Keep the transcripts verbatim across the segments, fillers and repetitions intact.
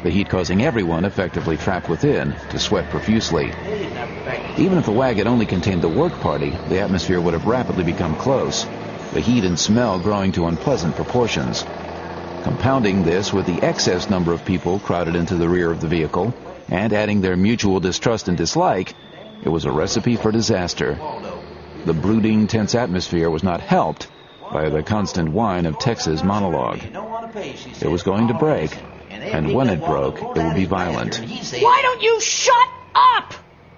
the heat causing everyone effectively trapped within to sweat profusely. Even if the wag had only contained the work party, the atmosphere would have rapidly become close, the heat and smell growing to unpleasant proportions. Compounding this with the excess number of people crowded into the rear of the vehicle, and adding their mutual distrust and dislike, it was a recipe for disaster. The brooding, tense atmosphere was not helped by the constant whine of Tex's monologue. It was going to break, and when it broke, it would be violent. Why don't you shut up?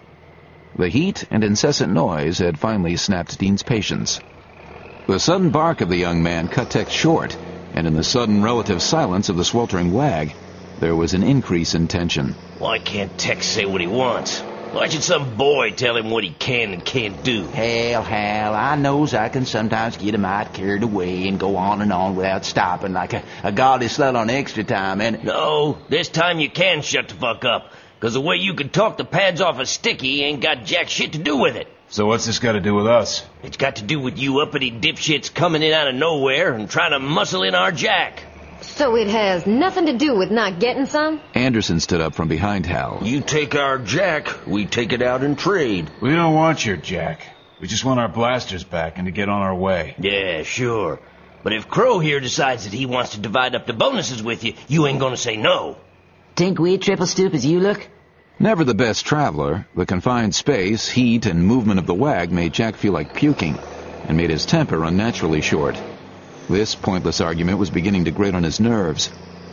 The heat and incessant noise had finally snapped Dean's patience. The sudden bark of the young man cut Tex short, and in the sudden relative silence of the sweltering wag, there was an increase in tension. Why can't Tex say what he wants? Why should some boy tell him what he can and can't do? Hell, hell, I knows I can sometimes get him out carried away and go on and on without stopping like a, a goddess slut on extra time, and... No, this time you can shut the fuck up, because the way you can talk the pads off a sticky ain't got jack shit to do with it. So what's this got to do with us? It's got to do with you uppity dipshits coming in out of nowhere and trying to muscle in our jack. So it has nothing to do with not getting some? Anderson stood up from behind Hal. You take our jack, we take it out in trade. We don't want your jack. We just want our blasters back and to get on our way. Yeah, sure. But if Crow here decides that he wants to divide up the bonuses with you, you ain't gonna say no. Think we triple stoop as you look? Never the best traveler, the confined space, heat, and movement of the wag made Jack feel like puking, and made his temper unnaturally short. This pointless argument was beginning to grate on his nerves.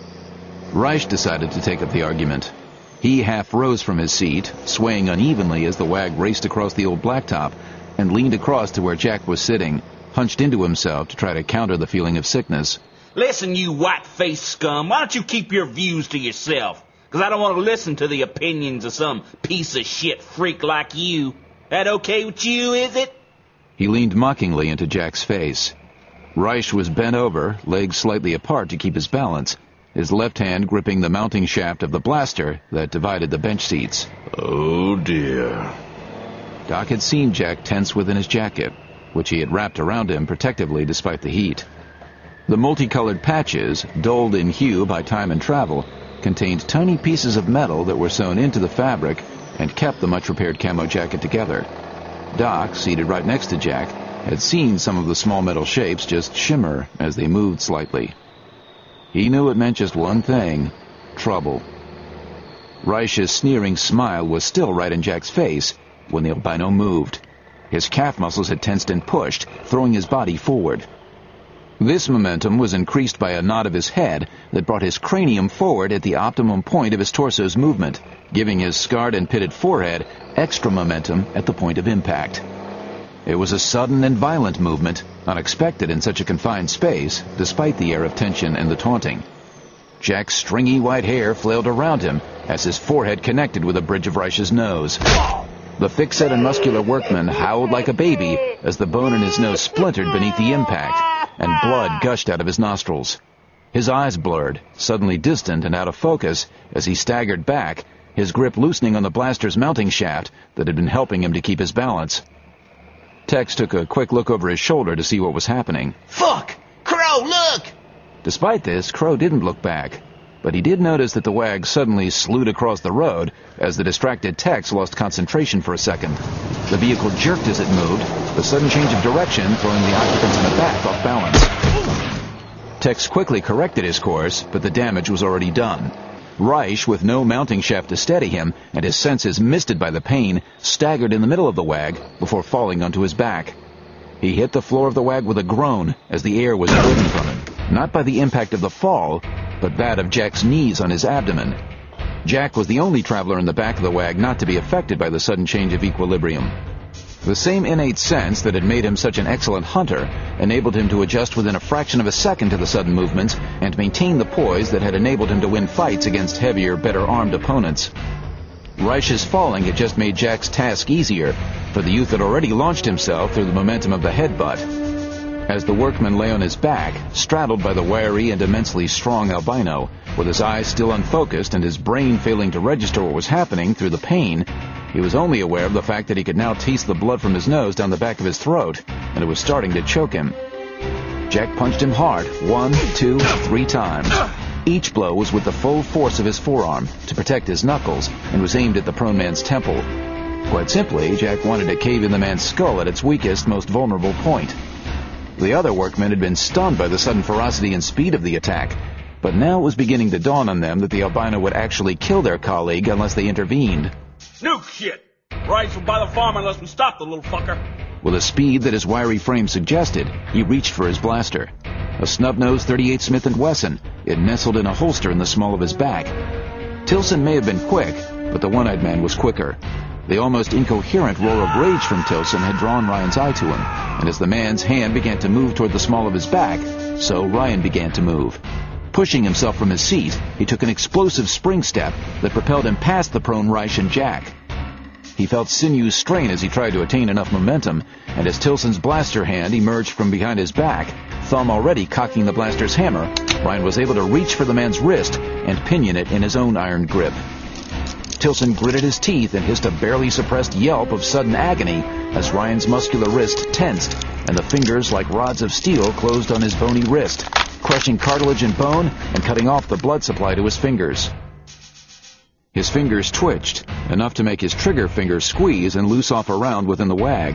Reich decided to take up the argument. He half rose from his seat, swaying unevenly as the wag raced across the old blacktop, and leaned across to where Jack was sitting, hunched into himself to try to counter the feeling of sickness. Listen, you white-faced scum, why don't you keep your views to yourself? Because I don't want to listen to the opinions of some piece of shit freak like you. That okay with you, is it? He leaned mockingly into Jack's face. Reich was bent over, legs slightly apart to keep his balance, his left hand gripping the mounting shaft of the blaster that divided the bench seats. Oh, dear. Doc had seen Jack tense within his jacket, which he had wrapped around him protectively despite the heat. The multicolored patches, dulled in hue by time and travel, contained tiny pieces of metal that were sewn into the fabric and kept the much-repaired camo jacket together. Doc, seated right next to Jack, had seen some of the small metal shapes just shimmer as they moved slightly. He knew it meant just one thing: trouble. Reich's sneering smile was still right in Jack's face when the albino moved. His calf muscles had tensed and pushed, throwing his body forward. This momentum was increased by a nod of his head that brought his cranium forward at the optimum point of his torso's movement, giving his scarred and pitted forehead extra momentum at the point of impact. It was a sudden and violent movement, unexpected in such a confined space, despite the air of tension and the taunting. Jack's stringy white hair flailed around him as his forehead connected with the bridge of Reich's nose. The thick-set and muscular workman howled like a baby as the bone in his nose splintered beneath the impact, and blood gushed out of his nostrils. His eyes blurred, suddenly distant and out of focus, as he staggered back, his grip loosening on the blaster's mounting shaft that had been helping him to keep his balance. Tex took a quick look over his shoulder to see what was happening. Fuck! Crow, look! Despite this, Crow didn't look back, but he did notice that the wag suddenly slewed across the road as the distracted Tex lost concentration for a second. The vehicle jerked as it moved, the sudden change of direction throwing the occupants in the back off balance. Tex quickly corrected his course, but the damage was already done. Reich, with no mounting shaft to steady him and his senses misted by the pain, staggered in the middle of the wag before falling onto his back. He hit the floor of the wag with a groan as the air was driven from him, not by the impact of the fall, but that of Jack's knees on his abdomen. Jack was the only traveler in the back of the wag not to be affected by the sudden change of equilibrium. The same innate sense that had made him such an excellent hunter enabled him to adjust within a fraction of a second to the sudden movements and maintain the poise that had enabled him to win fights against heavier, better-armed opponents. Reich's falling had just made Jack's task easier, for the youth had already launched himself through the momentum of the headbutt. As the workman lay on his back, straddled by the wiry and immensely strong albino, with his eyes still unfocused and his brain failing to register what was happening through the pain, he was only aware of the fact that he could now taste the blood from his nose down the back of his throat, and it was starting to choke him. Jack punched him hard, one, two, three times. Each blow was with the full force of his forearm to protect his knuckles and was aimed at the prone man's temple. Quite simply, Jack wanted to cave in the man's skull at its weakest, most vulnerable point. The other workmen had been stunned by the sudden ferocity and speed of the attack, but now it was beginning to dawn on them that the albino would actually kill their colleague unless they intervened. No shit! Rice will buy the farm unless we stop the little fucker. With a speed that his wiry frame suggested, he reached for his blaster. A snub-nosed thirty-eight Smith and Wesson, it nestled in a holster in the small of his back. Tilson may have been quick, but the one-eyed man was quicker. The almost incoherent roar of rage from Tilson had drawn Ryan's eye to him, and as the man's hand began to move toward the small of his back, so Ryan began to move. Pushing himself from his seat, he took an explosive spring step that propelled him past the prone Reich and Jack. He felt sinews strain as he tried to attain enough momentum, and as Tilson's blaster hand emerged from behind his back, thumb already cocking the blaster's hammer, Ryan was able to reach for the man's wrist and pinion it in his own iron grip. Tilson gritted his teeth and hissed a barely suppressed yelp of sudden agony as Ryan's muscular wrist tensed and the fingers like rods of steel closed on his bony wrist, crushing cartilage and bone and cutting off the blood supply to his fingers. His fingers twitched, enough to make his trigger finger squeeze and loose off around within the wag.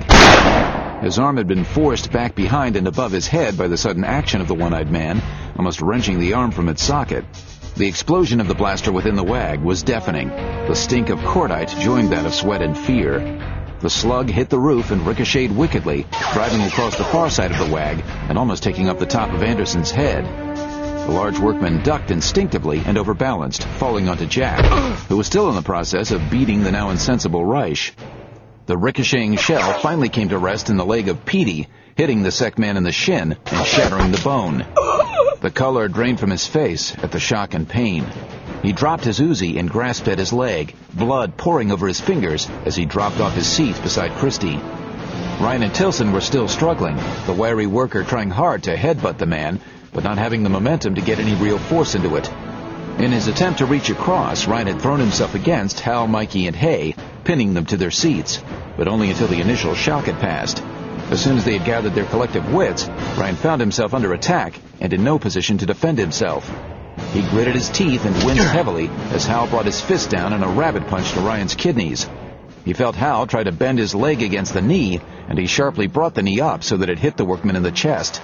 His arm had been forced back behind and above his head by the sudden action of the one-eyed man, almost wrenching the arm from its socket. The explosion of the blaster within the wag was deafening. The stink of cordite joined that of sweat and fear. The slug hit the roof and ricocheted wickedly, driving across the far side of the wag and almost taking up the top of Anderson's head. The large workman ducked instinctively and overbalanced, falling onto Jack, who was still in the process of beating the now insensible Reich. The ricocheting shell finally came to rest in the leg of Petey, hitting the Sec man in the shin and shattering the bone. The color drained from his face at the shock and pain. He dropped his Uzi and grasped at his leg, blood pouring over his fingers as he dropped off his seat beside Christie. Ryan and Tilson were still struggling, the wary worker trying hard to headbutt the man, but not having the momentum to get any real force into it. In his attempt to reach across, Ryan had thrown himself against Hal, Mikey, and Hay, pinning them to their seats, but only until the initial shock had passed. As soon as they had gathered their collective wits, Ryan found himself under attack and in no position to defend himself. He gritted his teeth and winced heavily as Hal brought his fist down in a rabbit punch to Ryan's kidneys. He felt Hal try to bend his leg against the knee, and he sharply brought the knee up so that it hit the workman in the chest.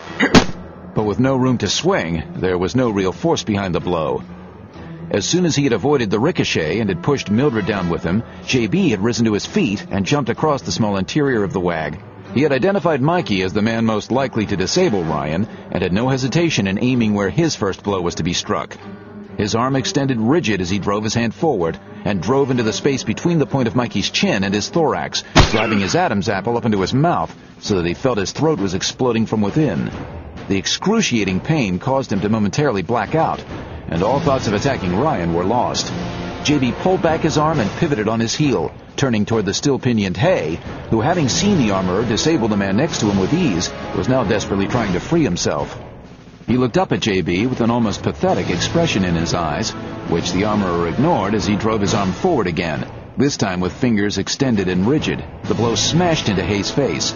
But with no room to swing, there was no real force behind the blow. As soon as he had avoided the ricochet and had pushed Mildred down with him, J B had risen to his feet and jumped across the small interior of the wag. He had identified Mikey as the man most likely to disable Ryan and had no hesitation in aiming where his first blow was to be struck. His arm extended rigid as he drove his hand forward and drove into the space between the point of Mikey's chin and his thorax, driving his Adam's apple up into his mouth so that he felt his throat was exploding from within. The excruciating pain caused him to momentarily black out, and all thoughts of attacking Ryan were lost. J B pulled back his arm and pivoted on his heel, turning toward the still-pinioned Hay, who, having seen the armorer disable the man next to him with ease, was now desperately trying to free himself. He looked up at J B with an almost pathetic expression in his eyes, which the armorer ignored as he drove his arm forward again, this time with fingers extended and rigid. The blow smashed into Hay's face.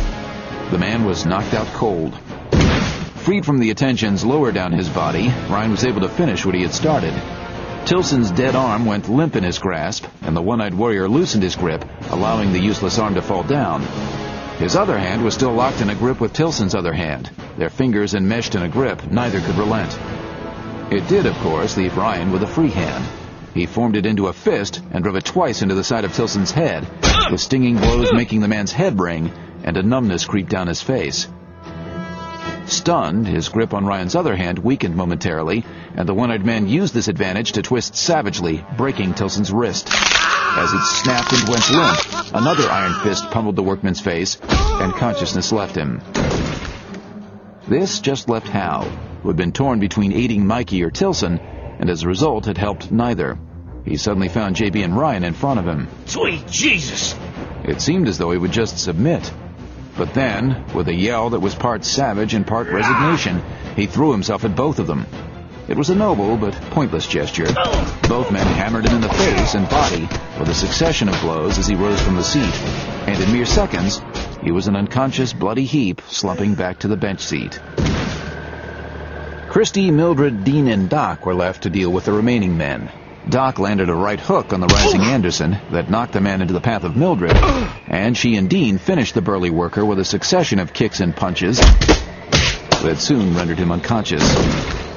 The man was knocked out cold. Freed from the attentions lower down his body, Ryan was able to finish what he had started. Tilson's dead arm went limp in his grasp, and the one-eyed warrior loosened his grip, allowing the useless arm to fall down. His other hand was still locked in a grip with Tilson's other hand. Their fingers enmeshed in a grip, neither could relent. It did, of course, leave Ryan with a free hand. He formed it into a fist and drove it twice into the side of Tilson's head, with stinging blows making the man's head ring, and a numbness creep down his face. Stunned, his grip on Ryan's other hand weakened momentarily, and the one-eyed man used this advantage to twist savagely, breaking Tilson's wrist. As it snapped and went limp, another iron fist pummeled the workman's face, and consciousness left him. This just left Hal, who had been torn between aiding Mikey or Tilson, and as a result had helped neither. He suddenly found J B and Ryan in front of him. Sweet Jesus! It seemed as though he would just submit. But then, with a yell that was part savage and part resignation, he threw himself at both of them. It was a noble but pointless gesture. Both men hammered him in the face and body with a succession of blows as he rose from the seat, and in mere seconds, he was an unconscious, bloody heap slumping back to the bench seat. Christy, Mildred, Dean, and Doc were left to deal with the remaining men. Doc landed a right hook on the rising Anderson that knocked the man into the path of Mildred, and she and Dean finished the burly worker with a succession of kicks and punches that soon rendered him unconscious.